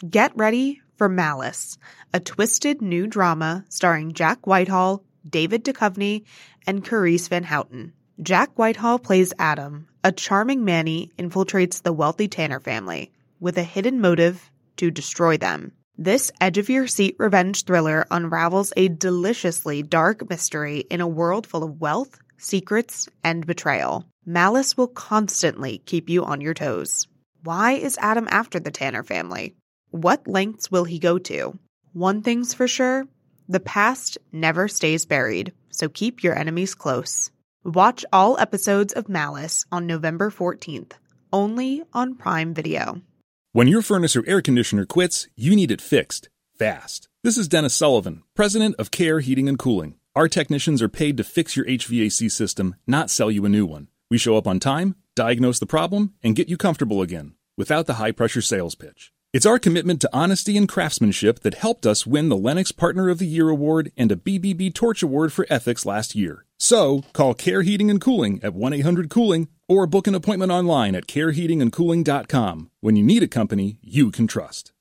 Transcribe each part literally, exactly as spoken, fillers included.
Get ready for Malice, a twisted new drama starring Jack Whitehall, David Duchovny, and Carice Van Houten. Jack Whitehall plays Adam, a charming Manny infiltrates the wealthy Tanner family with a hidden motive to destroy them. This edge-of-your-seat revenge thriller unravels a deliciously dark mystery in a world full of wealth, secrets, and betrayal. Malice will constantly keep you on your toes. Why is Adam after the Tanner family? What lengths will he go to? One thing's for sure, the past never stays buried, so keep your enemies close. Watch all episodes of Malice on November fourteenth, only on Prime Video. When your furnace or air conditioner quits, you need it fixed, fast. This is Dennis Sullivan, president of Care Heating and Cooling. Our technicians are paid to fix your H V A C system, not sell you a new one. We show up on time, diagnose the problem, and get you comfortable again, without the high-pressure sales pitch. It's our commitment to honesty and craftsmanship that helped us win the Lennox Partner of the Year Award and a B B B Torch Award for Ethics last year. So, call Care Heating and Cooling at one eight hundred cooling or book an appointment online at care heating and cooling dot com. When you need a company you can trust.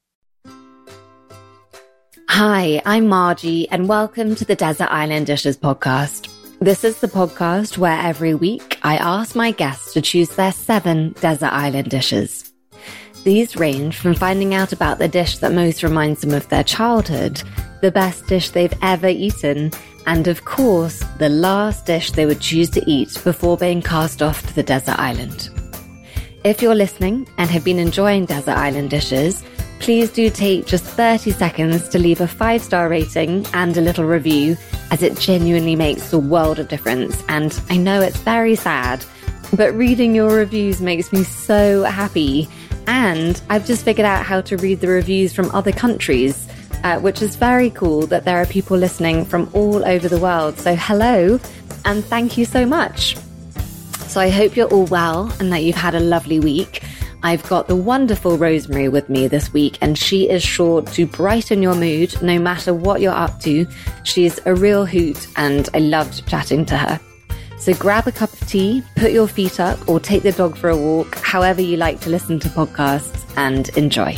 Hi, I'm Margie, and welcome to the Desert Island Dishes podcast. This is the podcast where every week I ask my guests to choose their seven desert island dishes. These range from finding out about the dish that most reminds them of their childhood, the best dish they've ever eaten, and of course, the last dish they would choose to eat before being cast off to the desert island. If you're listening and have been enjoying Desert Island Dishes, please do take just thirty seconds to leave a five-star rating and a little review, as it genuinely makes a world of difference. And I know it's very sad, but reading your reviews makes me so happy. And I've just figured out how to read the reviews from other countries, uh, which is very cool that there are people listening from all over the world. So hello, and thank you so much. So I hope you're all well and that you've had a lovely week. I've got the wonderful Rosemary with me this week, and she is sure to brighten your mood no matter what you're up to. She's a real hoot, and I loved chatting to her. So grab a cup of tea, put your feet up, or take the dog for a walk, however you like to listen to podcasts, and enjoy.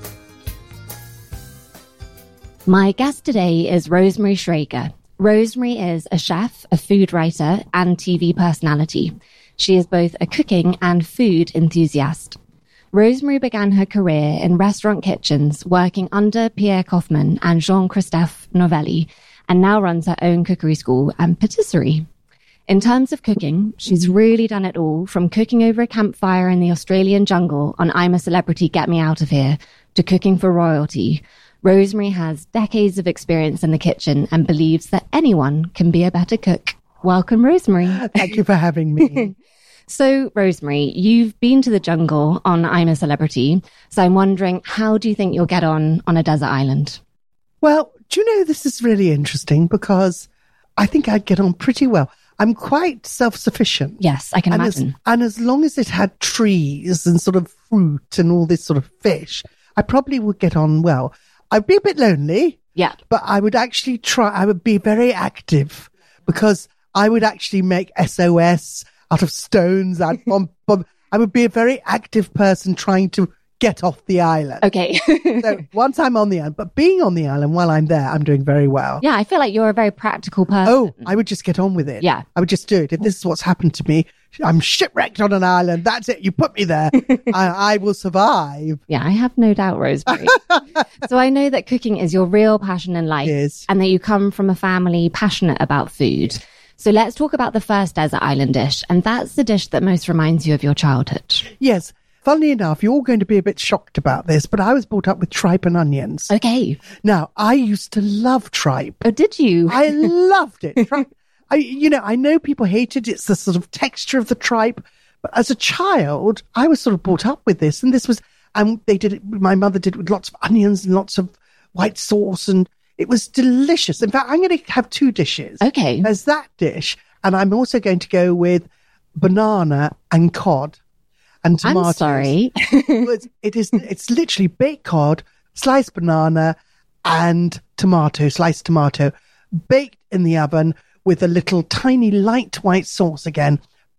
My guest today is Rosemary Schrager. Rosemary is a chef, a food writer, and T V personality. She is both a cooking and food enthusiast. Rosemary began her career in restaurant kitchens, working under Pierre Kaufman and Jean-Christophe Novelli, and now runs her own cookery school and patisserie. In terms of cooking, she's really done it all, from cooking over a campfire in the Australian jungle on I'm a Celebrity, Get Me Out of Here, to cooking for royalty. Rosemary has decades of experience in the kitchen and believes that anyone can be a better cook. Welcome, Rosemary. Thank you for having me. So, Rosemary, you've been to the jungle on I'm a Celebrity, so I'm wondering, how do you think you'll get on on a desert island? Well, do you know, this is really interesting because I think I'd get on pretty well. I'm quite self-sufficient. Yes, I can and imagine. As, and as long as it had trees and sort of fruit and all this sort of fish, I probably would get on well. I'd be a bit lonely. Yeah. But I would actually try, I would be very active because I would actually make S O S out of stones. I'd bomb, bomb. I would be a very active person trying to get off the island. Okay. So once I'm on the island, but being on the island while I'm there, I'm doing very well. Yeah, I feel like you're a very practical person. Oh, I would just get on with it. Yeah. I would just do it. If this is what's happened to me, I'm shipwrecked on an island. That's it. You put me there. I, I will survive. Yeah, I have no doubt, Rosemary. So I know that cooking is your real passion in life. It is. And that you come from a family passionate about food. So let's talk about the first desert island dish. And that's the dish that most reminds you of your childhood. Yes. Funnily enough, you're all going to be a bit shocked about this, but I was brought up with tripe and onions. Okay. Now, I used to love tripe. Oh, did you? I loved it. Tripe, I, you know, I know people hate it. It's the sort of texture of the tripe. But as a child, I was sort of brought up with this. And this was, and they did it, my mother did it with lots of onions and lots of white sauce. And it was delicious. In fact, I'm going to have two dishes. Okay. There's that dish. And I'm also going to go with banana and cod. And tomatoes. I'm sorry. it's, it is, it's literally baked cod, sliced banana, and tomato, sliced tomato, baked in the oven with a little tiny light white sauce again,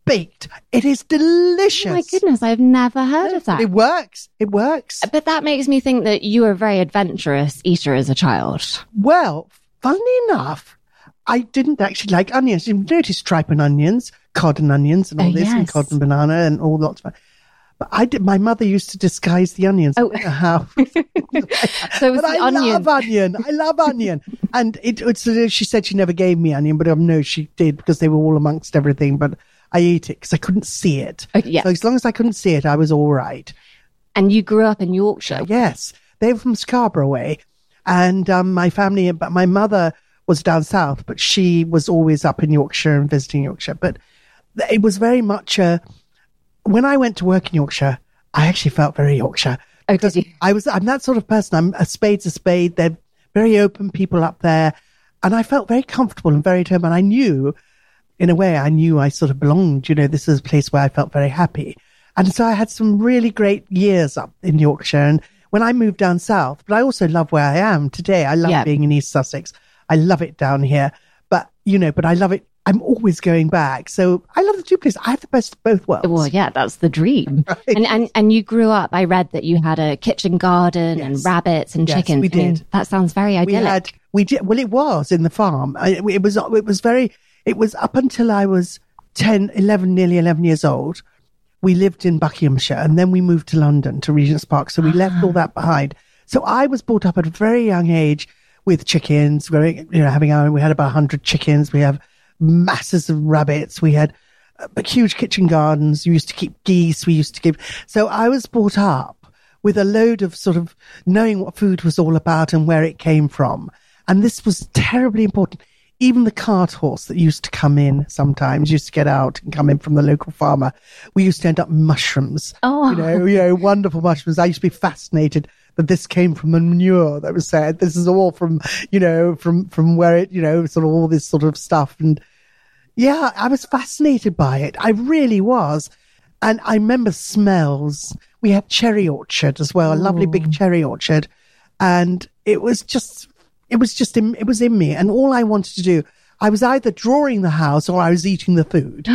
baked. It is delicious. Oh my goodness, I've never heard of that. It works. It works. But that makes me think that you were a very adventurous eater as a child. Well, funnily enough, I didn't actually like onions. You've noticed tripe and onions, cod and onions and all Oh, this, and yes. cod and banana and all lots of. But I did. My mother used to disguise the onions. Oh. I don't know how. So it was But the I onion. love onion. I love onion. And it, it's, she said she never gave me onion, but um, no, she did because they were all amongst everything. But I ate it because I couldn't see it. Okay, yeah. So as long as I couldn't see it, I was all right. And you grew up in Yorkshire. Yes, they were from Scarborough way, and um, my family. But my mother was down south, but she was always up in Yorkshire and visiting Yorkshire. But it was very much a. When I went to work in Yorkshire, I actually felt very Yorkshire. Oh, Because did you? I was, I'm that sort of person. I'm a spade's a spade. They're very open people up there. And I felt very comfortable and very at home. And I knew, in a way, I knew I sort of belonged. You know, this is a place where I felt very happy. And so I had some really great years up in Yorkshire. And when I moved down south, but I also love where I am today. I love Yeah. being in East Sussex. I love it down here. But, you know, but I love it. I'm always going back. So I love the two places. I have the best of both worlds. Well, yeah, that's the dream. Right. And, and and you grew up, I read that you had a kitchen garden and Yes. rabbits and Yes, chickens. we I mean, did. that sounds very we idyllic. had we did well it was in the farm. I, it was it was very it was up until I was ten, eleven, nearly eleven years old. We lived in Buckinghamshire and then we moved to London to Regent's Park, so we left all that behind. So I was brought up at a very young age with chickens, very, you know, having our we had about one hundred chickens. We have masses of rabbits. We had uh, huge kitchen gardens. We used to keep geese. We used to keep. So I was brought up with a load of sort of knowing what food was all about and where it came from. And this was terribly important. Even the cart horse that used to come in sometimes used to get out and come in from the local farmer. We used to end up with mushrooms. Oh. You know, you know, wonderful mushrooms. I used to be fascinated that this came from the manure that was said. This is all from, you know, from, from where it, you know, sort of all this sort of stuff. And yeah, I was fascinated by it. I really was. And I remember smells. We had cherry orchard as well, a lovely big cherry orchard. And it was just, it was just, in, it was in me. And all I wanted to do, I was either drawing the house or I was eating the food.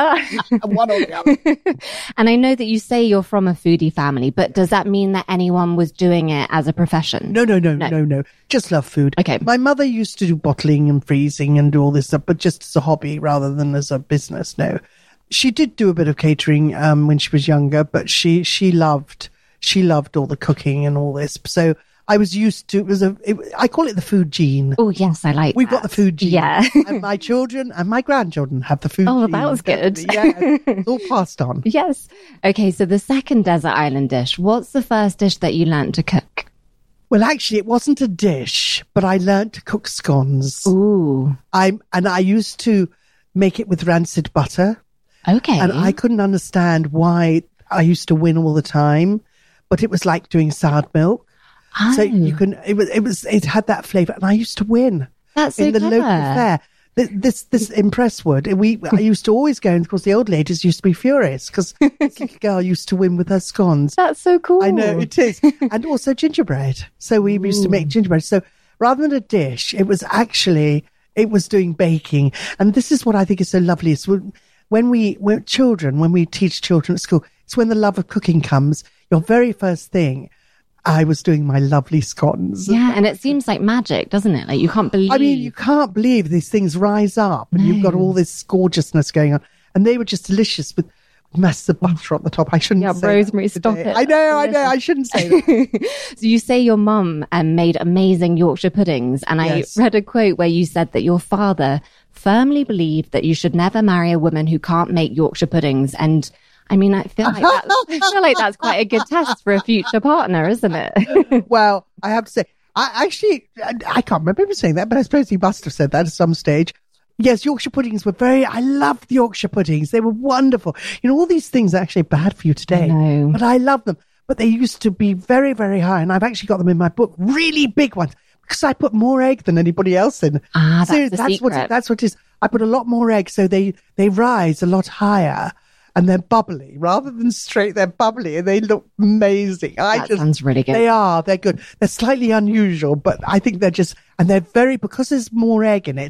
One or the other. And I know that you say you're from a foodie family, but does that mean that anyone was doing it as a profession? No, no, no, No. no, no. Just love food. Okay. My mother used to do bottling and freezing and do all this stuff, but just as a hobby rather than as a business. No, she did do a bit of catering um, when she was younger, but she she loved she loved all the cooking and all this. So I was used to it was a it, I call it the food gene. Oh, yes, I like We've that. got the food gene. Yeah. And my children and my grandchildren have the food Oh, gene. that was good. Definitely. Yeah, it's all passed on. Yes. Okay, so the second desert island dish, what's the first dish that you learned to cook? Well, actually, it wasn't a dish, but I learned to cook scones. Ooh, I'm and I used to make it with rancid butter. okay. And I couldn't understand why I used to win all the time, but it was like doing soured milk. Oh, So you can, it was, it was, it had that flavor, and I used to win that's so in the clever. local fair. Th- This this impress would we I used to always go, and of course the old ladies used to be furious because this little girl used to win with her scones. That's so cool. I know it is, and also gingerbread. So we used to make gingerbread. So rather than a dish, it was actually it was doing baking, and this is what I think is so lovely. Is when when we when children when we teach children at school, it's when the love of cooking comes. Your very first thing. I was doing my lovely scones. Yeah, and it seems like magic, doesn't it? Like you can't believe. I mean, you can't believe these things rise up and you've got all this gorgeousnst going on. And they were just delicious with masses of butter on the top. I shouldn't Yeah, say rosemary, that stop today. it. I know, I know. Delicious. I shouldn't say that. So you say your mum um, made amazing Yorkshire puddings, and Yes. I read a quote where you said that your father firmly believed that you should never marry a woman who can't make Yorkshire puddings. And I mean, I feel like that's, I feel like that's quite a good test for a future partner, isn't it? Well, I have to say, I actually, I, I can't remember him saying that, but I suppose he must have said that at some stage. Yes, Yorkshire puddings were very, I loved the Yorkshire puddings. They were wonderful. You know, all these things are actually bad for you today, know. but I love them. But they used to be very, very high. And I've actually got them in my book, really big ones, because I put more egg than anybody else in. Ah, that's So the that's what, secret. that's what it is. I put a lot more egg, so they, they rise a lot higher. And they're bubbly rather than straight. They're bubbly and they look amazing. I That just, sounds really good. They are. They're good. They're slightly unusual, but I think they're just, and they're very, because there's more egg in it,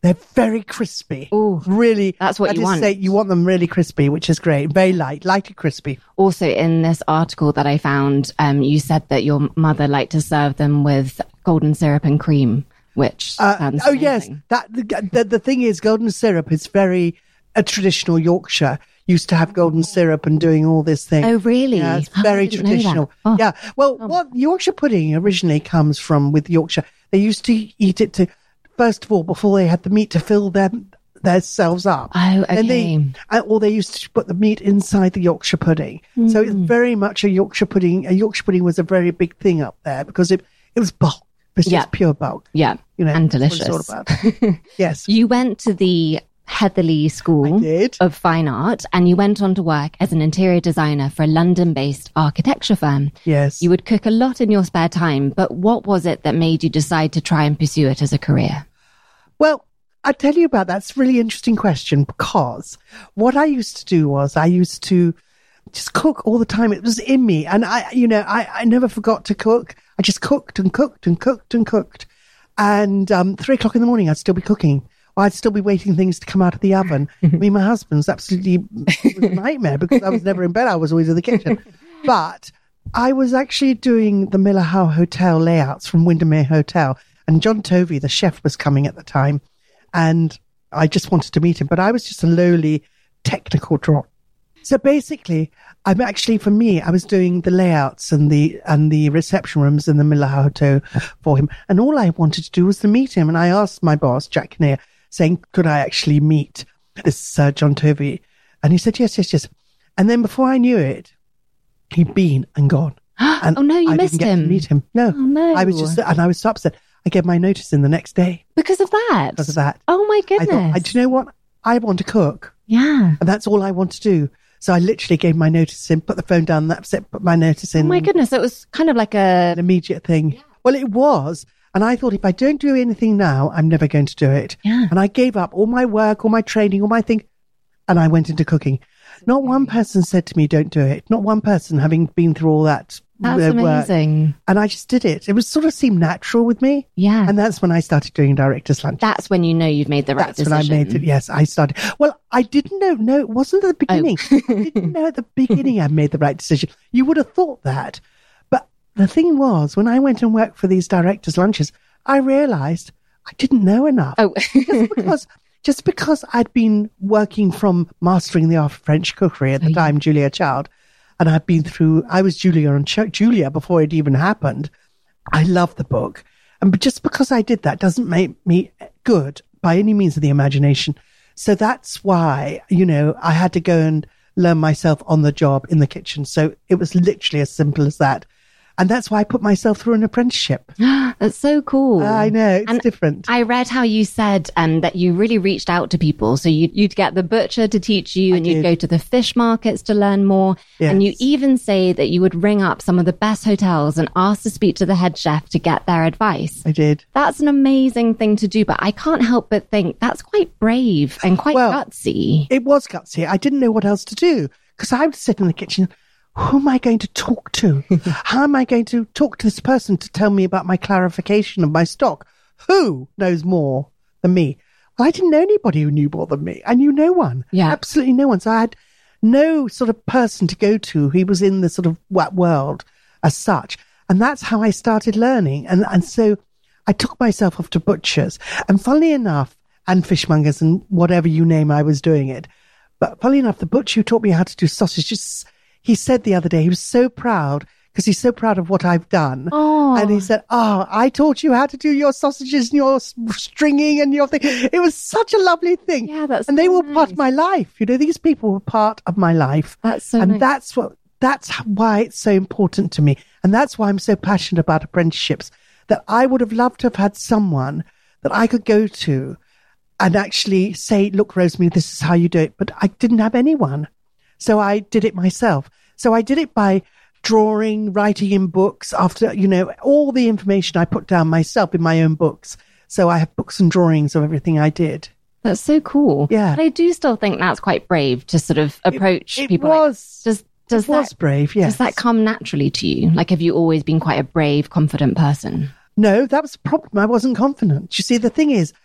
They're very crispy. Ooh, really. that's what I you just want. Say you want them really crispy, which is great. Very light, lightly crispy. Also, in this article that I found, um, you said that your mother liked to serve them with golden syrup and cream, which Uh, sounds oh amazing. yes, that the, the the thing is, golden syrup is very a traditional Yorkshire. Used to have golden syrup and doing all this thing. Oh, really? Yeah, it's Oh, I very didn't know that. traditional. Oh. Yeah. Well, what Yorkshire pudding originally comes from with Yorkshire, they used to eat it to, first of all, before they had the meat to fill them themselves up. Oh, okay. Then they, uh, or they used to put the meat inside the Yorkshire pudding. Mm. So it's very much a Yorkshire pudding. A Yorkshire pudding was a very big thing up there because it, it was bulk. It's Yeah. just pure bulk. Yeah, You know, and that's what delicious. it's all about. Yes. You went to the Heatherley School I did. of Fine Art, and you went on to work as an interior designer for a London-based architecture firm. Yes. You would cook a lot in your spare time, but what was it that made you decide to try and pursue it as a career? Well, I tell you about that's a really interesting question because what I used to do was I used to just cook all the time. It was in me, and I, you know, I, I never forgot to cook. I just cooked and cooked and cooked and cooked, and um, three o'clock in the morning I'd still be cooking. Or I'd still be waiting things to come out of the oven. I mean, my husband's absolutely it was a nightmare because I was never in bed. I was always in the kitchen. But I was actually doing the Miller Howe Hotel layouts from Windermere Hotel. And John Tovey, the chef, was coming at the time. And I just wanted to meet him. But I was just a lowly technical drop. So basically, I'm actually, for me, I was doing the layouts and the and the reception rooms in the Miller Howe Hotel for him. And all I wanted to do was to meet him. And I asked my boss, Jack Kinnear, saying, could I actually meet this uh, John Tovey? And he said, yes, yes, yes. And then before I knew it, he'd been and gone. And Oh, no, you I missed didn't get him. to meet him. No. Oh, no. I was just, and I was so upset. I gave my notice in the next day Because of that? because of that. Oh, my I goodness. thought, I, do you know what? I want to cook, Yeah. and that's all I want to do. So I literally gave my notice in, put the phone down, that's it, put my notice in. Oh, my goodness. It was kind of like a... An immediate thing. Well, it was. And I thought, if I don't do anything now, I'm never going to do it. Yeah. And I gave up all my work, all my training, all my thing, and I went into cooking. Not one person said to me, don't do it. Not one person, having been through all that That's uh, work. amazing. And I just did it. It was sort of seemed natural with me. Yeah. And that's when I started doing director's lunch. That's when you know you've made the right That's decision. when I made it. Yes, I started. Well, I didn't know. No, it wasn't at the beginning. Oh. I didn't know at the beginning I made the right decision. You would have thought that. But the thing was, when I went and worked for these director's lunches, I realized I didn't know enough. Oh. just because just because I'd been working from mastering the art of French cookery at the Oh, yeah. time, Julia Child, and I'd been through, I was Julia on Ch- Julia before it even happened. I loved the book. And but just because I did that doesn't make me good by any means of the imagination. So that's why, you know, I had to go and learn myself on the job in the kitchen. So it was literally as simple as that. And that's why I put myself through an apprenticeship. That's so cool. I know, it's And different. I read how you said um, that you really reached out to people. So you'd, you'd get the butcher to teach you, I and you'd did. go to the fish markets to learn more. And you Yes. even say that you would ring up some of the best hotels and ask to speak to the head chef to get their advice. I did. That's an amazing thing to do, but I can't help but think that's quite brave and quite Well, gutsy. It was gutsy. I didn't know what else to do because I would sit in the kitchen. Who am I going to talk to? How am I going to talk to this person to tell me about my clarification of my stock? Who knows more than me? Well, I didn't know anybody who knew more than me. I knew no one. Yeah. Absolutely no one. So I had no sort of person to go to who was in the sort of that world as such. And that's how I started learning. And, and so I took myself off to butchers. And funnily enough, and fishmongers and whatever you name, I was doing it. But funnily enough, the butcher who taught me how to do sausages, he said the other day, he was so proud because he's so proud of what I've done. Oh. And he said, oh, I taught you how to do your sausages and your s- stringing and your thing. It was such a lovely thing. Yeah, that's And they so were part nice. of my life. You know, these people were part of my life. That's so and nice. that's what, that's why it's so important to me. And that's why I'm so passionate about apprenticeships, that I would have loved to have had someone that I could go to and actually say, look, Rosemary, this is how you do it. But I didn't have anyone. So I did it myself. So I did it by drawing, writing in books after, you know, all the information I put down myself in my own books. So I have books and drawings of everything I did. That's so cool. Yeah. But I do still think that's quite brave to sort of approach It people. like- was, does does it was that brave, yes. does that come naturally to you? Like, have you always been quite a brave, confident person? No, that was the problem. I wasn't confident. You see, the thing is,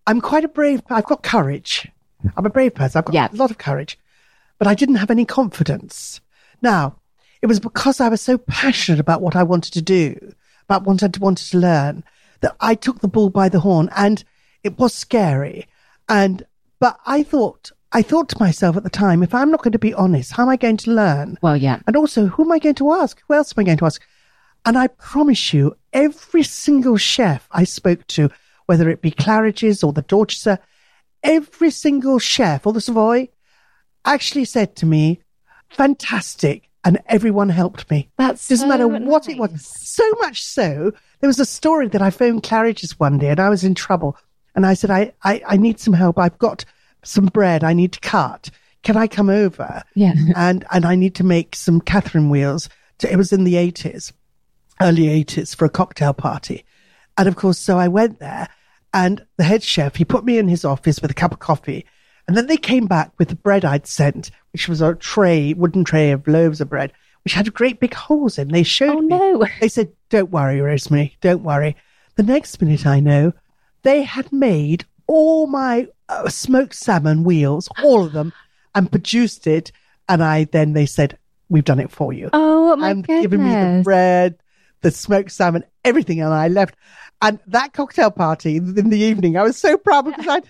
I'm quite a brave, I've got courage. I'm a brave person. I've got Yeah. a lot of courage, but I didn't have any confidence. Now, it was because I was so passionate about what I wanted to do, about what I wanted to learn, that I took the bull by the horn, and it was scary. And, but I thought, I thought to myself at the time, if I'm not going to be honest, how am I going to learn? Well, yeah. And also, who am I going to ask? Who else am I going to ask? And I promise you, every single chef I spoke to, whether it be Claridge's or the Dorchester, every single chef or the Savoy actually said to me, fantastic. And everyone helped me. That's Doesn't so matter what nice. it was. So much so, there was a story that I phoned Claridge's one day and I was in trouble. And I said, I, I, I need some help. I've got some bread I need to cut. Can I come over? Yeah. And, and I need to make some Catherine wheels. To, it was in the eighties, early eighties, for a cocktail party. And of course, so I went there, and the head chef, he put me in his office with a cup of coffee. And then they came back with the bread I'd sent, which was a tray, wooden tray of loaves of bread, which had great big holes in. They showed Oh, me. no. They said, don't worry, Rosemary, don't worry. The next minute I know, they had made all my uh, smoked salmon wheels, all of them, and produced it. And I then, they said, we've done it for you. Oh, my and goodness. given me the bread, the smoked salmon, everything. And I left. And that cocktail party in the evening, I was so proud because I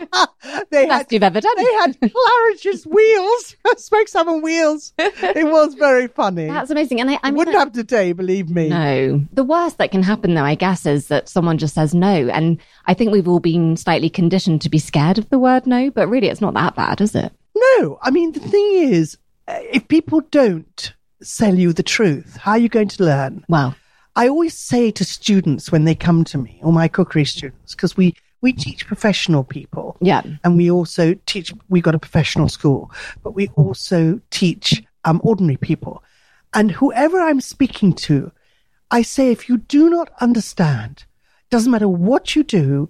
they had Best you've ever done. they had Claridge's wheels, smoked salmon wheels. It was very funny. That's amazing. And I, I I mean, wouldn't have today, believe me. No. The worst that can happen, though, I guess, is that someone just says no. And I think we've all been slightly conditioned to be scared of the word no, but really it's not that bad, is it? No, I mean, the thing is, uh, if people don't sell you the truth, how are you going to learn? Well, I always say to students when they come to me, or my cookery students, because we, we teach professional people. yeah. And we also teach, we got a professional school, but we also teach um, ordinary people. And whoever I'm speaking to, I say, if you do not understand, doesn't matter what you do,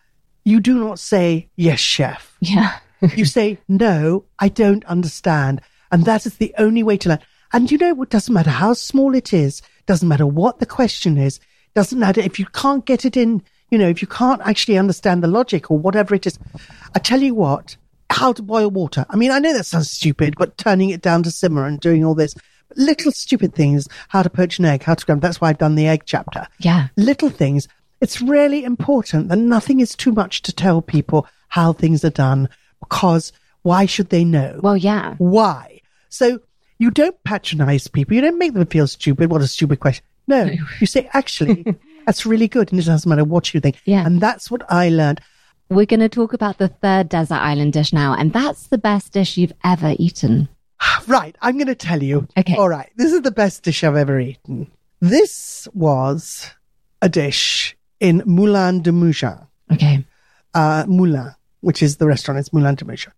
you do not say, yes, chef. Yeah. You say, no, I don't understand. And that is the only way to learn. And you know what? Doesn't matter how small it is. Doesn't matter what the question is. Doesn't matter if you can't get it in, you know, if you can't actually understand the logic or whatever it is. I tell you what, how to boil water. I mean, I know that sounds stupid, but turning it down to simmer and doing all this. Little stupid things, how to poach an egg, how to scramble. That's why I've done the egg chapter. Yeah. Little things. It's really important that nothing is too much to tell people how things are done, because why should they know? Well, yeah. Why? So you don't patronize people. You don't make them feel stupid. What a stupid question. No, you say, actually, that's really good. And it doesn't matter what you think. Yeah. And that's what I learned. We're going to talk about the third desert island dish now. And that's the best dish you've ever eaten. Right. I'm going to tell you. Okay. All right. This is the best dish I've ever eaten. This was a dish in Moulin de Mougin. Okay. Uh, Moulin, which is the restaurant. It's Moulin de Mougin.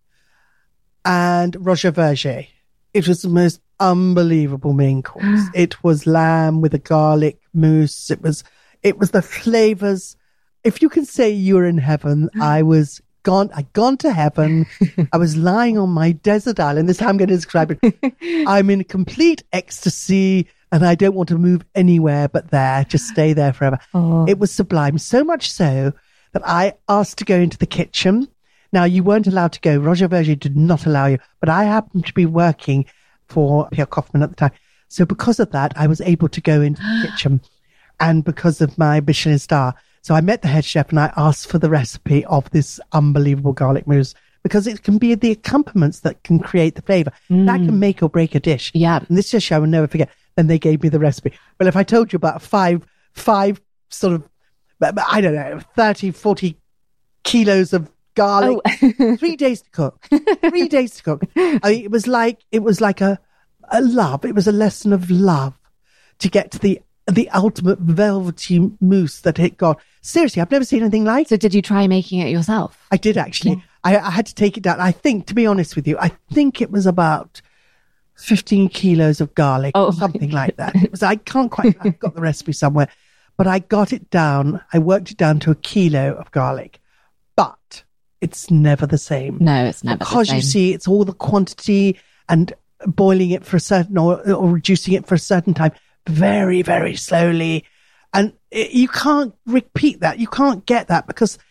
And Roger Verger. It was the most unbelievable main course. It was lamb with a garlic mousse. It was, it was the flavors. If you can say you're in heaven, I was gone. I'd gone to heaven. I was lying on my desert island. This is how I'm going to describe it. I'm in complete ecstasy and I don't want to move anywhere but there. Just stay there forever. Oh. It was sublime. So much so that I asked to go into the kitchen. Now, you weren't allowed to go. Roger Verger did not allow you, but I happened to be working for Pierre Kaufman at the time. So because of that, I was able to go into the kitchen, and because of my Michelin star. So I met the head chef and I asked for the recipe of this unbelievable garlic mousse, because it can be the accompaniments that can create the flavor. Mm. That can make or break a dish. Yeah. And this dish I will never forget. Then they gave me the recipe. Well, if I told you about five, five sort of, I don't know, thirty, forty kilos of garlic, Oh. three days to cook, three days to cook. I mean, it was like, it was like a, a love. It was a lesson of love to get to the, the ultimate velvety mousse that it got. Seriously, I've never seen anything like it. So did you try making it yourself? I did actually. I, I had to take it down. I think, to be honest with you, I think it was about fifteen kilos of garlic Oh. or something like that. It was, I can't quite, I've got the recipe somewhere, but I got it down. I worked it down to a kilo of garlic, but it's never the same. No, it's never Because the same. you see, it's all the quantity and boiling it for a certain, or, or reducing it for a certain time, very, very slowly. And it, you can't repeat that. You can't get that, because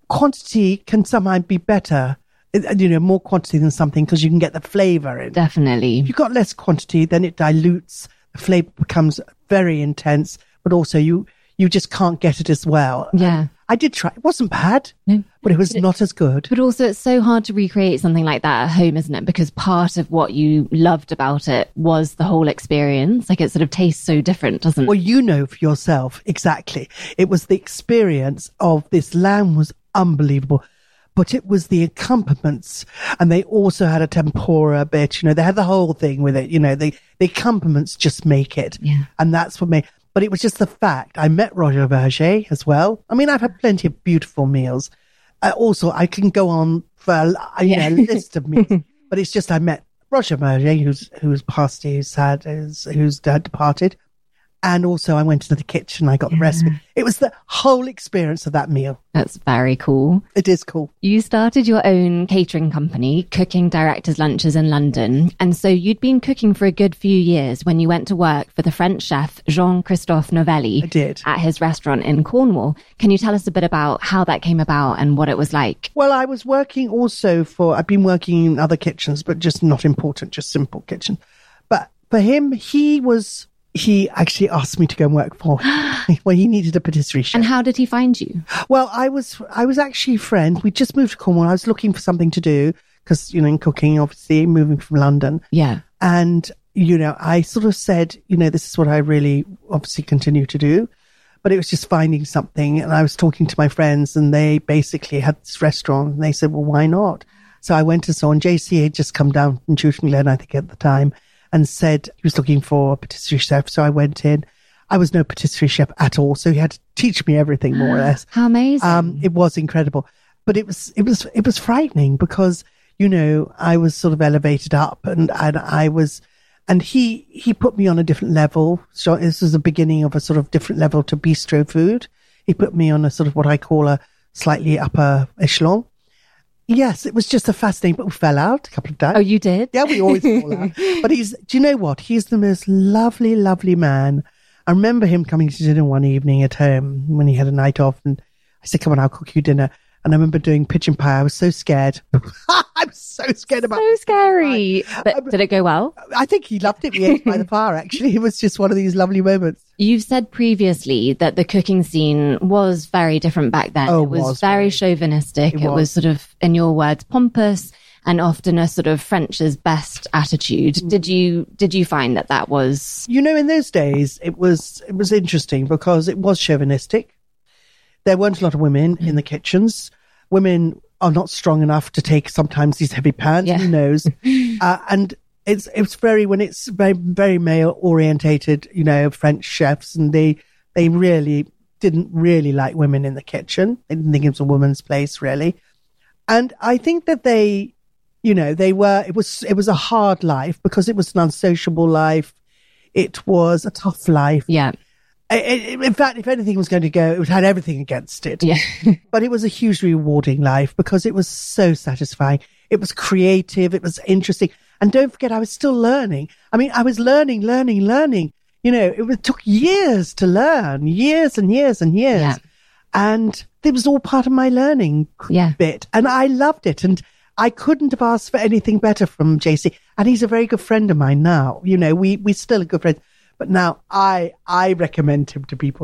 quantity can sometimes be better, you know, more quantity than something because you can get the flavour in. Definitely. If you've got less quantity, then it dilutes, the flavour becomes very intense, but also you, you just can't get it as well. Yeah. I did try. It wasn't bad, No. but it was but not it, as good. But also it's so hard to recreate something like that at home, isn't it? Because part of what you loved about it was the whole experience. Like it sort of tastes so different, doesn't it? Well, you know for yourself, exactly. It was the experience of this lamb was unbelievable, but it was the accompaniments. And they also had a tempura bit, you know, they had the whole thing with it, you know, the, the accompaniments just make it. Yeah. And that's what made. But it was just the fact. I met Roger Verger as well. I mean, I've had plenty of beautiful meals. Uh, also, I can go on for a, you know, a list of meals. But it's just I met Roger Verger, who's who's passed, who's sad, who's, who's uh, departed. And also I went into the kitchen. I got the recipe. It was the whole experience of that meal. That's very cool. It is cool. You started your own catering company, Cooking Directors' Lunches in London. And so you'd been cooking for a good few years when you went to work for the French chef Jean-Christophe Novelli. I did. At his restaurant in Cornwall. Can you tell us a bit about how that came about and what it was like? Well, I was working also for, I've been working in other kitchens, but just not important, just simple kitchen. But for him, he was... He actually asked me to go and work for him. Well, he needed a patisserie chef. And how did he find you? Well, I was I was actually a friend. We just moved to Cornwall. I was looking for something to do because, you know, in cooking, obviously, moving from London. Yeah. And, you know, I sort of said, you know, this is what I really obviously continue to do. But it was just finding something. And I was talking to my friends and they basically had this restaurant and they said, well, why not? So I went and saw, and J C had just come down from Chewton Glen, I think, at the time, and said he was looking for a patisserie chef. So I went in. I was no patisserie chef at all. So he had to teach me everything, more or less. How amazing. Um, it was incredible. But it was, it was, it was frightening because, you know, I was sort of elevated up and, and I was, and he, he put me on a different level. So this was the beginning of a sort of different level to bistro food. He put me on a sort of what I call a slightly upper echelon. Yes, it was just a fascinating, but we fell out a couple of times. Oh, you did? Yeah, we always fall out. But he's, do you know what? He's the most lovely, lovely man. I remember him coming to dinner one evening at home when he had a night off. And I said, come on, I'll cook you dinner. And I remember doing pigeon pie. I was so scared. I'm so scared about So scary. pie. But did it go well? I think he loved it. We ate by the fire, actually. It was just one of these lovely moments. You've said previously that the cooking scene was very different back then. Oh, it was, was very very. chauvinistic. It It was. was. sort of, in your words, pompous and often a sort of French's best attitude. Mm. Did you did you find that that was... You know, in those days, it was it was interesting because it was chauvinistic. There weren't a lot of women in the kitchens. Women are not strong enough to take sometimes these heavy pans. Yeah. Who knows? uh, and it's it's very when it's very very male orientated. You know, French chefs, and they they really didn't really like women in the kitchen. They didn't think it was a woman's place really. And I think that they, you know, they were. It was it was a hard life because it was an unsociable life. It was a tough life. Yeah. It, it, in fact, if anything was going to go, it had everything against it. Yeah. But it was a hugely rewarding life because it was so satisfying. It was creative. It was interesting. And don't forget, I was still learning. I mean, I was learning, learning, learning. You know, it, was, it took years to learn, years and years and years. Yeah. And it was all part of my learning Yeah. bit. And I loved it. And I couldn't have asked for anything better from J C. And he's a very good friend of mine now. You know, we, we're still a good friend. But now I I recommend him to people.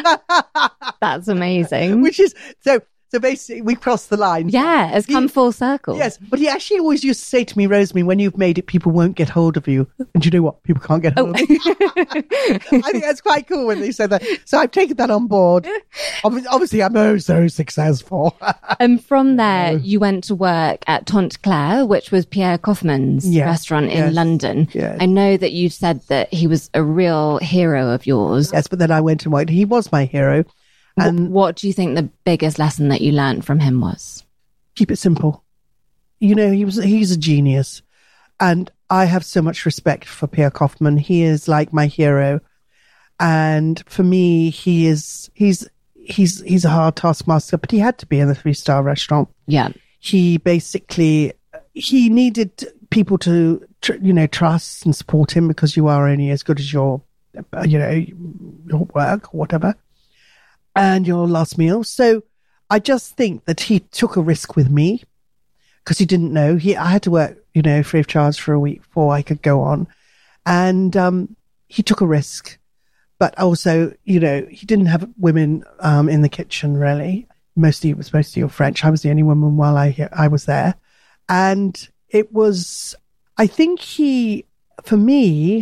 That's amazing. Which is, so so basically we crossed the line. Yeah, it's come He- full circle. Yes, but he actually always used to say to me, Rosemary, when you've made it, people won't get hold of you. And you know what? People can't get hold of you. I think that's quite cool when they said that. So I've taken that on board. Obvi- Obviously, I'm oh so successful. And from there, you went to work at Tante Claire, which was Pierre Kaufmann's Yes, restaurant in yes, London. yes. I know that you said that he was a real hero of yours. Yes, but then I went and worked. He was my hero. And what do you think the biggest lesson that you learned from him was? Keep it simple. You know, he was he's a genius. And I have so much respect for Pierre Kaufmann. He is like my hero. And for me, he is he's he's he's a hard taskmaster, but he had to be in the three-star restaurant. Yeah. He basically he needed people to tr- you know trust and support him because you are only as good as your uh, you know your work or whatever and your last meal. So I just think that he took a risk with me because he didn't know. He, I had to work, you know, free of charge for a week before I could go on. And um, he took a risk. But also, you know, he didn't have women um, in the kitchen, really. Mostly, it was mostly all French. I was the only woman while I I was there. And it was, I think he, for me,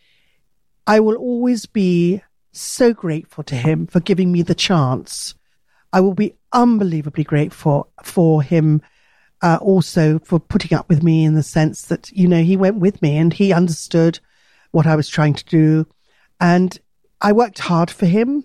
I will always be so grateful to him for giving me the chance. I will be unbelievably grateful for him uh, also for putting up with me in the sense that, you know, he went with me and he understood what I was trying to do. And I worked hard for him,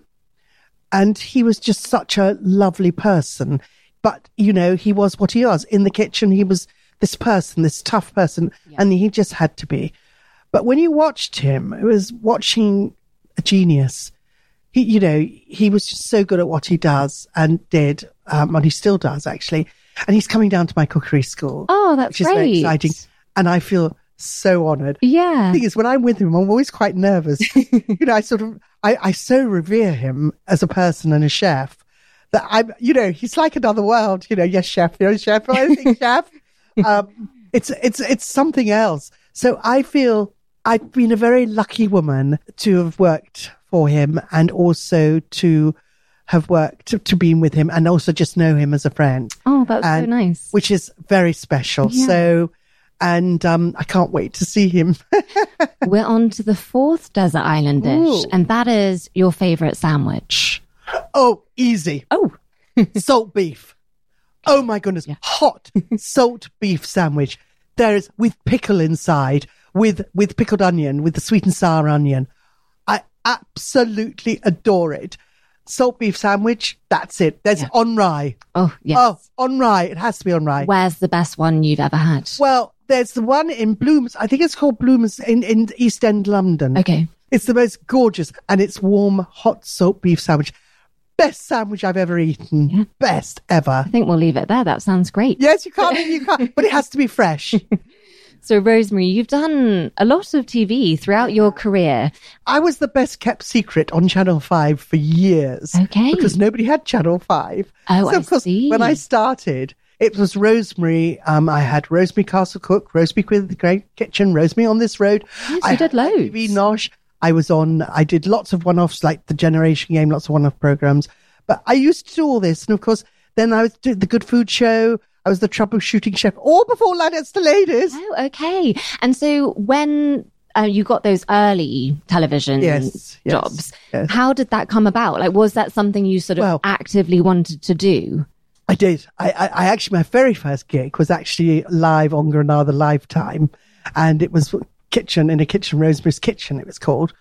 and he was just such a lovely person. But, you know, he was what he was. In the kitchen, he was this person, this tough person, yeah. and he just had to be. But when you watched him, it was watching a genius. He, you know, he was just so good at what he does and did, um, and he still does, actually. And he's coming down to my cookery school. Oh, that's which is great. Very exciting. And I feel so honoured. Yeah. The thing is, when I'm with him, I'm always quite nervous. you know, I sort of, I, I so revere him as a person and a chef that I'm, you know, he's like another world. You know, yes, chef, you know, chef, I think chef. Um, it's, it's, it's something else. So I feel I've been a very lucky woman to have worked for him and also to have worked, to, to be with him and also just know him as a friend. Oh, that's and, so nice. Which is very special. Yeah. So, and um, I can't wait to see him. We're on to the fourth desert island dish, Ooh. and that is your favorite sandwich. Oh, easy. Oh, salt beef. Oh my goodness. Yeah. Hot salt beef sandwich. There is with pickle inside, with, with pickled onion, with the sweet and sour onion. I absolutely adore it. Salt beef sandwich. That's it. There's Yeah. on rye. oh, yes. Oh, on rye. It has to be on rye. Where's the best one you've ever had? Well, there's the one in Blooms. I think it's called Blooms in, in East End, London. Okay. It's the most gorgeous, and it's warm, hot salt beef sandwich. Best sandwich I've ever eaten. Yeah. Best ever. I think we'll leave it there. That sounds great. Yes, you can't, you can't, but it has to be fresh. So, Rosemary, you've done a lot of T V throughout your career. I was the best kept secret on Channel five for years. Okay. Because nobody had Channel five. Oh, so, I of course, see. when I started, it was Rosemary. Um, I had Rosemary Castle Cook, Rosemary with the Great Kitchen, Rosemary on This Road. Yes, I you did had loads. T V Nosh. I was on, I did lots of one-offs like The Generation Game, lots of one-off programs. But I used to do all this. And of course, then I was doing the Good Food Show. I was the troubleshooting chef, all before Lanettes to Ladies. Oh, okay. And so when uh, you got those early television Yes, yes, jobs, yes. how did that come about? Like, was that something you sort of Well- actively wanted to do? I did. I, I, I actually, my very first gig was actually live on Granada Lifetime. And it was kitchen in a kitchen, Rosemary's Kitchen, it was called.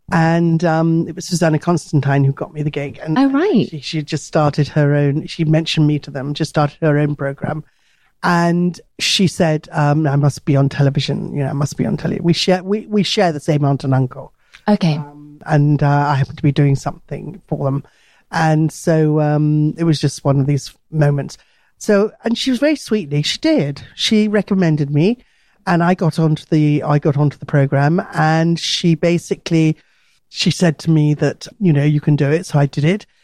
And um, it was Susanna Constantine who got me the gig. And Oh, right. She, she just started her own, she mentioned me to them, just started her own program. And she said, um, I must be on television. You know, I must be on television. We share, we, we share the same aunt and uncle. Okay. And uh, I happened to be doing something for them. And so um, it was just one of these moments. So, and she was very sweetly, she did. She recommended me, and I got onto the, I got onto the program, and she basically, she said to me that, you know, you can do it. So I did it.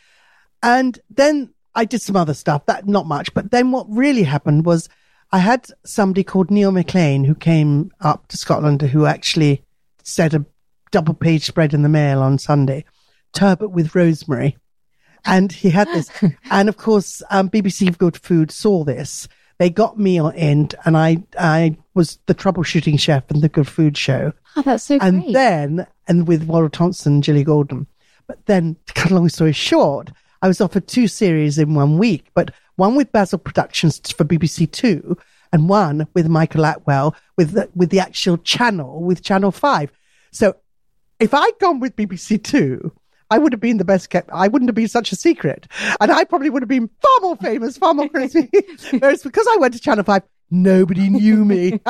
And then I did some other stuff, that not much. But then what really happened was I had somebody called Neil McLean who came up to Scotland, who actually said a double page spread in the Mail on Sunday, turbot with rosemary. And he had this. And of course, um, B B C Good Food saw this. They got me on in, and I, I was the troubleshooting chef in the Good Food Show. Oh, that's so And great. then, and with Warren Thompson and Gilly Gordon. But then, to cut a long story short, I was offered two series in one week, but one with Basil Productions for B B C Two, and one with Michael Atwell with the, with the actual channel, with Channel five. So if I'd gone with B B C Two, I would have been the best kept. I wouldn't have been such a secret. And I probably would have been far more famous, far more crispy. Whereas because I went to Channel five, nobody knew me.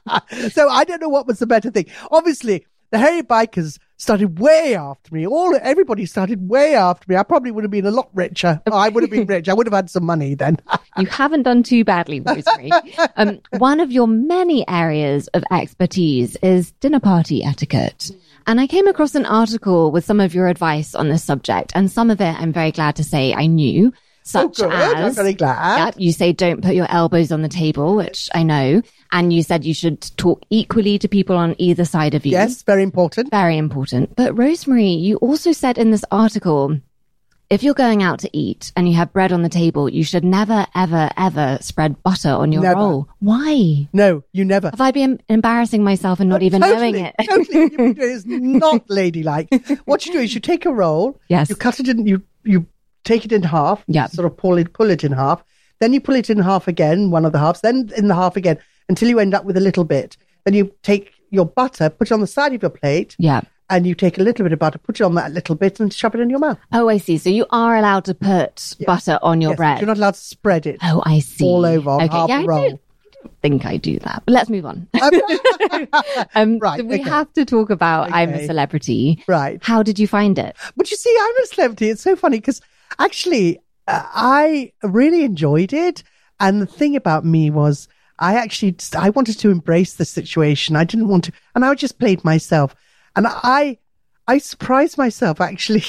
So I don't know what was the better thing. Obviously, the Hairy Bikers started way after me. All Everybody started way after me. I probably would have been a lot richer. I would have been rich. I would have had some money then. You haven't done too badly, Rosemary. um, one of your many areas of expertise is dinner party etiquette. And I came across an article with some of your advice on this subject, and some of it I'm very glad to say I knew. such oh, good. as... I'm very glad. Yep, you say don't put your elbows on the table, which I know. And you said you should talk equally to people on either side of you. Yes, very important. Very important. But Rosemary, you also said in this article, if you're going out to eat and you have bread on the table, you should never, ever, ever spread butter on your Never. roll. Why? No, you never. Have I been embarrassing myself and not even totally, knowing it? Totally. It's not ladylike. What you do is you take a roll. Yes. You cut it in, you, you take it in half. Yeah. Sort of pull it, pull it in half. Then you pull it in half again, one of the halves, then in the half again, until you end up with a little bit. Then you take your butter, put it on the side of your plate. Yeah. And you take a little bit of butter, put it on that little bit and shove it in your mouth. Oh, I see. So you are allowed to put Yes. butter on your Yes, bread. you're not allowed to spread it Oh, I see. all over on half yeah, a roll. I don't, I don't think I do that. But let's move on. um, Right, so we okay. have to talk about I'm a Okay. Celebrity. Right. How did you find it? But you see, I'm a celebrity. It's so funny because actually uh, I really enjoyed it. And the thing about me was I actually, I wanted to embrace the situation. I didn't want to, and I just played myself. And I, I surprised myself actually.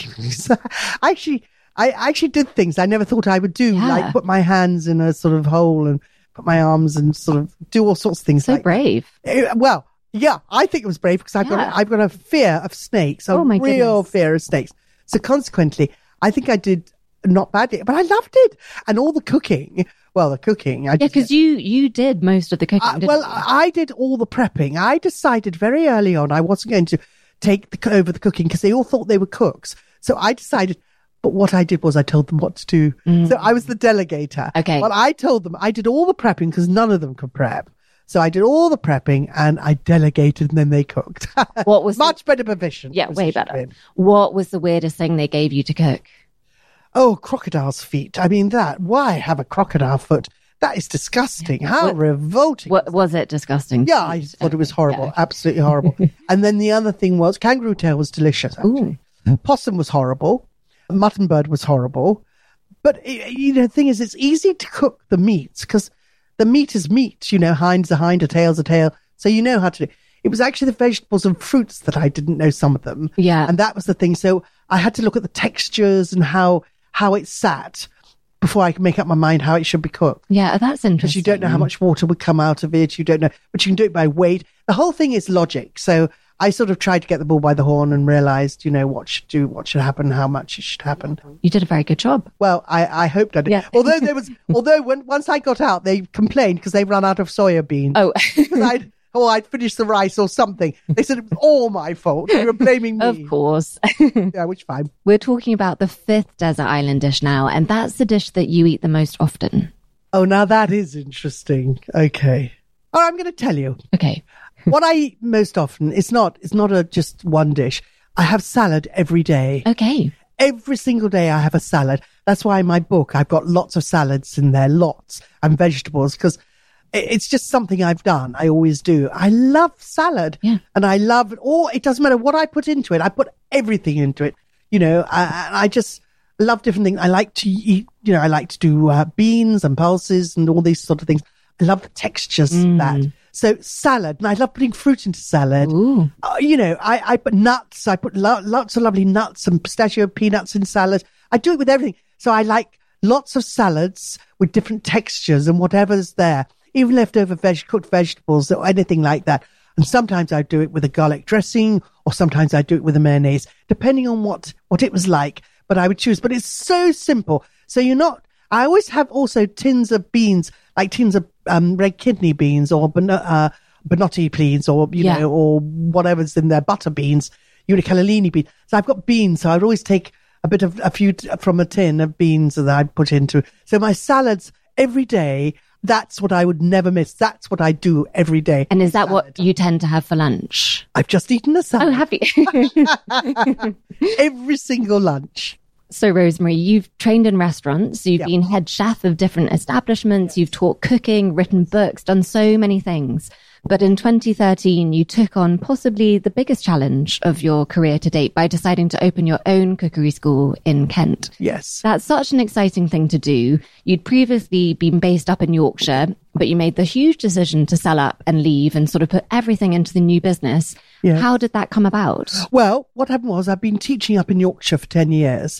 I actually, I actually did things I never thought I would do, Yeah. like put my hands in a sort of hole and put my arms and sort of do all sorts of things. So like brave. Uh, Well, yeah, I think it was brave because I've Yeah. got I've got a fear of snakes, a Oh, my real goodness. fear of snakes. So consequently, I think I did not badly, but I loved it, and all the cooking. Well, the cooking, I Yeah, just- because you you did most of the cooking, uh, didn't well, you? I did all the prepping. I decided very early on I wasn't going to take the, over the cooking because they all thought they were cooks. So I decided. But what I did was I told them what to do. Mm. So I was the delegator. Okay. Well, I told them I did all the prepping because none of them could prep. So I did all the prepping and I delegated and then they cooked. What was the- much better position? Yeah, way position better. in. What was the weirdest thing they gave you to cook? Oh, crocodile's feet. I mean that. Why have a crocodile foot? That is disgusting. How What- revolting. What was it disgusting? Yeah, I thought it was horrible. Yeah. Absolutely horrible. And then the other thing was kangaroo tail was delicious, actually. Possum was horrible. Mutton bird was horrible. But, eh, you know, the thing is, it's easy to cook the meats because the meat is meat. You know, hind's a hind, a tail's a tail. So you know how to do it. It was actually the vegetables and fruits that I didn't know some of them. Yeah. And that was the thing. So I had to look at the textures and how, how it sat before I could make up my mind how it should be cooked. Yeah, that's interesting. Because you don't know how much water would come out of it. You don't know, but you can do it by weight. The whole thing is logic. So I sort of tried to get the bull by the horn and realized, you know, what should do, what should happen, how much it should happen. You did a very good job. Well, I, I hoped I did. Yeah. Although there was, although when, once I got out, they complained because they ran out of soya beans. Oh, Because I'd, or I'd finished the rice or something. They said it was all my fault. They were blaming me. of course. Yeah, which fine. We're talking about the fifth desert island dish now, and that's the dish that you eat the most often. Oh, now that is interesting. Okay. Oh, I'm going to tell you. Okay. What I eat most often, it's not, it's not a just one dish. I have salad every day. Okay. Every single day I have a salad. That's why in my book I've got lots of salads in there, lots, and vegetables, because it's just something I've done. I always do. I love salad. Yeah. And I love it. Or it doesn't matter what I put into it. I put everything into it. You know, I, I just love different things. I like to eat, you know, I like to do uh, beans and pulses and all these sort of things. I love the textures of that. So salad, and I love putting fruit into salad. Ooh. Uh, you know, I, I put nuts. I put lo- lots of lovely nuts and pistachio peanuts in salad. I do it with everything. So I like lots of salads with different textures and whatever's there, even leftover veg- cooked vegetables or anything like that. And sometimes I do it with a garlic dressing, or sometimes I do it with a mayonnaise, depending on what, what it was like. But I would choose. But it's so simple. So you're not. I always have also tins of beans, like tins of um, red kidney beans or ban- uh, banotti beans, or you Yeah. know, or whatever's in there, butter beans, unicalolini beans. So I've got beans. So I'd always take a bit of a few t- from a tin of beans that I'd put into. So my salads every day. That's what I would never miss. That's what I do every day. And is that Salad. what you tend to have for lunch? I've just eaten a Oh, salad have you? every single lunch. So, Rosemary, you've trained in restaurants, you've Yeah. been head chef of different establishments, you've taught cooking, written books, done so many things. But in twenty thirteen, you took on possibly the biggest challenge of your career to date by deciding to open your own cookery school in Kent. Yes. That's such an exciting thing to do. You'd previously been based up in Yorkshire, but you made the huge decision to sell up and leave and sort of put everything into the new business. Yeah. How did that come about? Well, what happened was I've been teaching up in Yorkshire for ten years.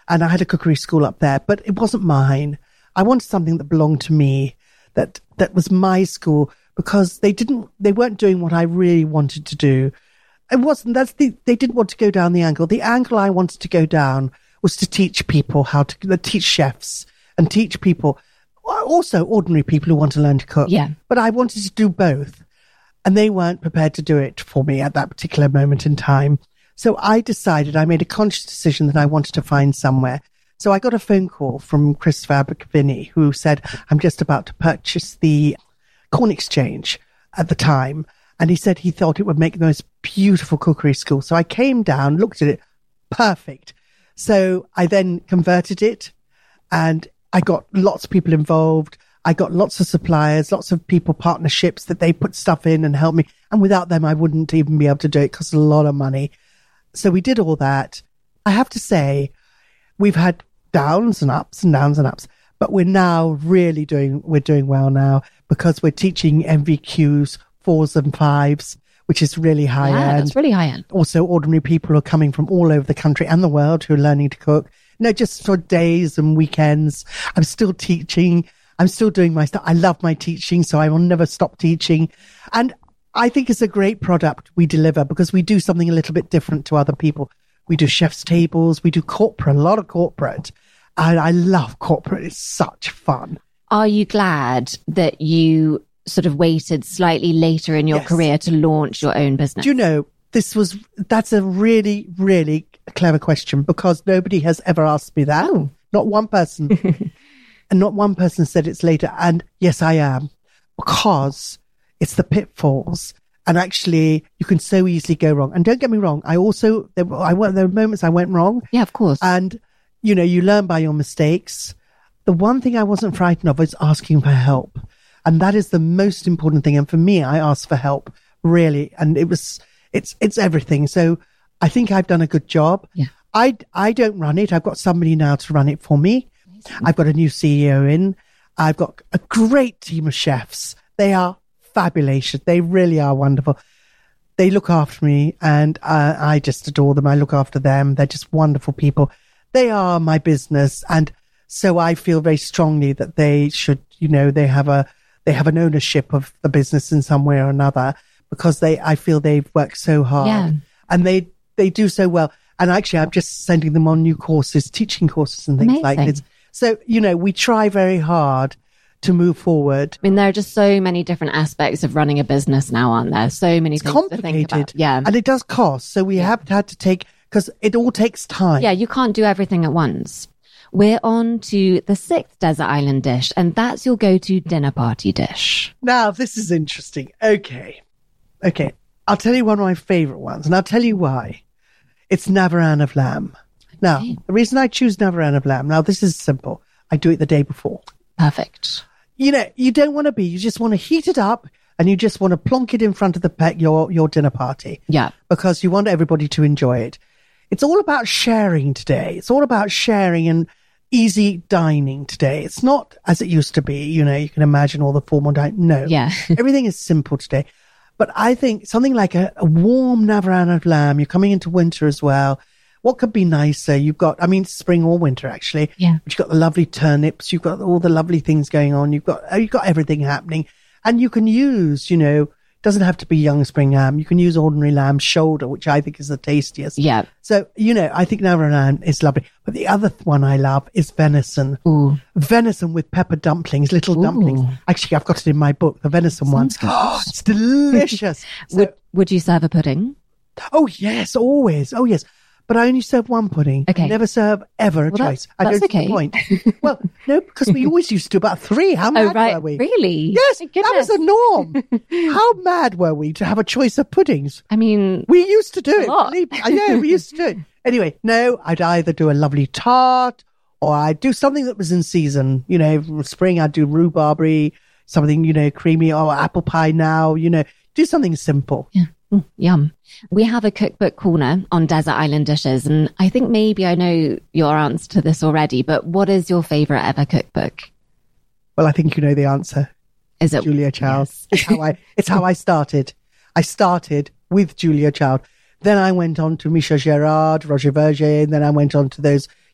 And I had a cookery school up there, but it wasn't mine. I wanted something that belonged to me, that that was my school, because they didn't, they weren't doing what I really wanted to do. It wasn't, that's the, they didn't want to go down the angle. The angle I wanted to go down was to teach people how to, teach chefs and teach people, also ordinary people who want to learn to cook. Yeah. But I wanted to do both. And they weren't prepared to do it for me at that particular moment in time. So I decided, I made a conscious decision that I wanted to find somewhere. So I got a phone call from Chris Fabricavini, who said, I'm just about to purchase the Corn Exchange at the time. And he said he thought it would make the most beautiful cookery school. So I came down, looked at it, perfect. So I then converted it and I got lots of people involved. I got lots of suppliers, lots of people, partnerships that they put stuff in and helped me. And without them, I wouldn't even be able to do it. It costs a lot of money. So we did all that. I have to say, we've had downs and ups and downs and ups, but we're now really doing, we're doing well now because we're teaching M V Qs, fours and fives, which is really high yeah, end. That's really high end. Also, ordinary people are coming from all over the country and the world who are learning to cook. No, just for days and weekends. I'm still teaching. I'm still doing my stuff. I love my teaching, so I will never stop teaching. And I think it's a great product we deliver because we do something a little bit different to other people. We do chef's tables. We do corporate, a lot of corporate. And I love corporate. It's such fun. Are you glad that you sort of waited slightly later in your Yes. career to launch your own business? Do you know, this was, that's a really, really clever question because nobody has ever asked me that. Oh. Not one person. And not one person said it's later. And yes, I am, because it's the pitfalls. And actually, you can so easily go wrong. And don't get me wrong. I also, there, I went, there were moments I went wrong. Yeah, of course. And, you know, you learn by your mistakes. The one thing I wasn't frightened of is asking for help. And that is the most important thing. And for me, I asked for help, really. And it was, it's, it's everything. So I think I've done a good job. Yeah. I, I don't run it. I've got somebody now to run it for me. I've got a new C E O in. I've got a great team of chefs. They are fabulous. They really are wonderful. They look after me and uh, I just adore them. I look after them. They're just wonderful people. They are my business. And so I feel very strongly that they should, you know, they have a, they have an ownership of the business in some way or another because they, I feel they've worked so hard Yeah. and they, they do so well. And actually, I'm just sending them on new courses, teaching courses and things like Amazing. this. So, you know, we try very hard to move forward. I mean, there are just so many different aspects of running a business now, aren't there? So many It's things to think complicated. about. Yeah. And it does cost. So we have had to take, because it all takes time. Yeah, you can't do everything at once. We're on to the sixth desert island dish, and that's your go-to dinner party dish. Now, this is interesting. Okay. Okay. I'll tell you one of my favorite ones, and I'll tell you why. It's Navaran of lamb. Now, Okay. the reason I choose Navaran of lamb, now this is simple. I do it the day before. Perfect. You know, you don't want to be, you just want to heat it up and you just want to plonk it in front of the pe- your, your dinner party Yeah. because you want everybody to enjoy it. It's all about sharing today. It's all about sharing and easy dining today. It's not as it used to be. You know, you can imagine all the formal dining. No. Yeah. Everything is simple today. But I think something like a, a warm Navaran of lamb, you're coming into winter as well. What could be nicer? You've got, I mean, spring or winter actually. Yeah. But you've got the lovely turnips. You've got all the lovely things going on. You've got, you've got everything happening. And you can use, you know, it doesn't have to be young spring lamb. You can use ordinary lamb shoulder, which I think is the tastiest. Yeah. So, you know, I think Navaran is lovely. But the other th- one I love is venison. Ooh. Venison with pepper dumplings, little Ooh. dumplings. Actually, I've got it in my book, the venison one. Sounds good. Oh, it's delicious. So- Would Would you serve a pudding? oh, yes, always. Oh, yes. But I only serve one pudding. Okay. I never serve ever a Well, that's- choice. I that's don't see okay. the point. Well, no, because we always used to do about three. How Oh, mad right. were we? Really? Yes, My that was goodness. the norm. How mad were we to have a choice of puddings? I mean, We used to do A it. lot. Believe me. I know, we used to do it. Anyway, no, I'd either do a lovely tart or I'd do something that was in season. You know, spring, I'd do rhubarbery, something, you know, creamy, or apple pie now, you know, do something simple. yeah. Mm, yum. We have a cookbook corner on desert island dishes, and I think maybe I know your answer to this already, but what is your favorite ever cookbook? Well, I think you know the answer. Is it Julia Child. Yes. It's how I, it's how I started. I started with Julia Child. Then I went on to Michel Gerard, Roger Verger, and then I went on to those,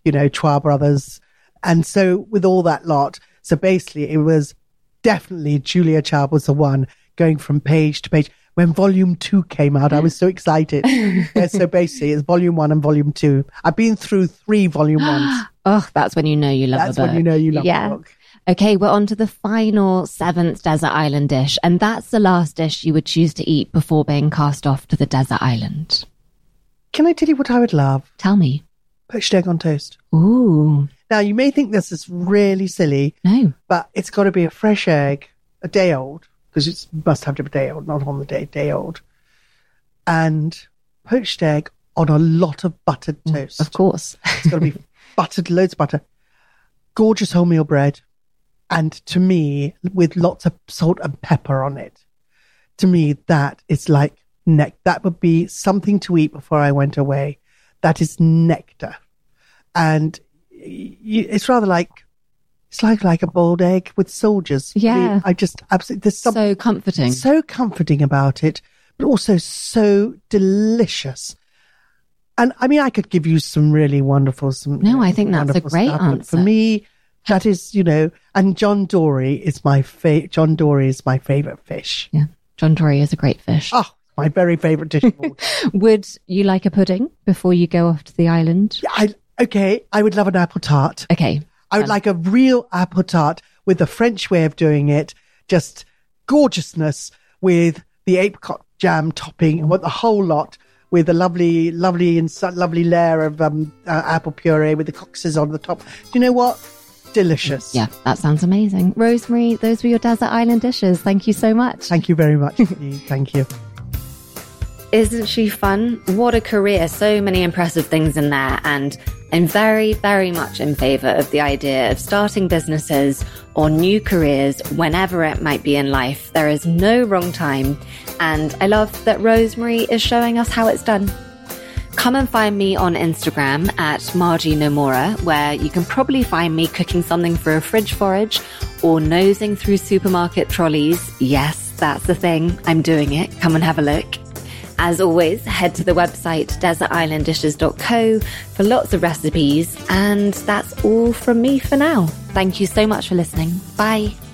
you know, Trois Brothers. And so with all that lot, so basically it was definitely Julia Child was the one going from page to page. When volume two came out, I was so excited. Yeah, so basically it's volume one and volume two. I've been through three volume ones. Oh, that's when you know you love That's a book. when you know you love yeah. a book. Okay, we're on to the final seventh desert island dish. And that's the last dish you would choose to eat before being cast off to the desert island. Can I tell you what I would love? Tell me. Poached egg on toast. Ooh. Now, you may think this is really silly, No. but it's got to be a fresh egg, a day old, because it must have to be day old, not on the day, day old. And poached egg on a lot of buttered toast. Of course. It's got to be buttered, loads of butter. Gorgeous wholemeal bread. And to me, with lots of salt and pepper on it, to me, that is like nec. That would be something to eat before I went away. That is nectar. And y- it's rather like, it's like, like a boiled egg with soldiers. Yeah. I, mean, I just absolutely, there's something So comforting. so comforting about it, but also so delicious. And I mean, I could give you some really wonderful, some. No, I think that's a wonderful great stuff, but answer. for me, that is, you know, and John Dory is my fa- John Dory is my favorite fish. Yeah. John Dory is a great fish. Oh, my very favorite dish of all time. Would you like a pudding before you go off to the island? Yeah, I, okay, I would love an apple tart. Okay. I would Um, like a real apple tart with the French way of doing it. Just gorgeousness with the apricot jam topping, with the whole lot, with a lovely, lovely, and lovely layer of um, uh, apple puree with the cocks on the top. Do you know what? Delicious. Yeah, that sounds amazing. Rosemary, those were your desert island dishes. Thank you so much. Thank you very much. Thank you. Isn't she fun? What a career. So many impressive things in there. And I'm very, very much in favour of the idea of starting businesses or new careers whenever it might be in life. There is no wrong time. And I love that Rosemary is showing us how it's done. Come and find me on Instagram at Margie Nomura, where you can probably find me cooking something for a fridge forage or nosing through supermarket trolleys. Yes, that's the thing. I'm doing it. Come and have a look. As always, head to the website desert island dishes dot co for lots of recipes. And that's all from me for now. Thank you so much for listening. Bye.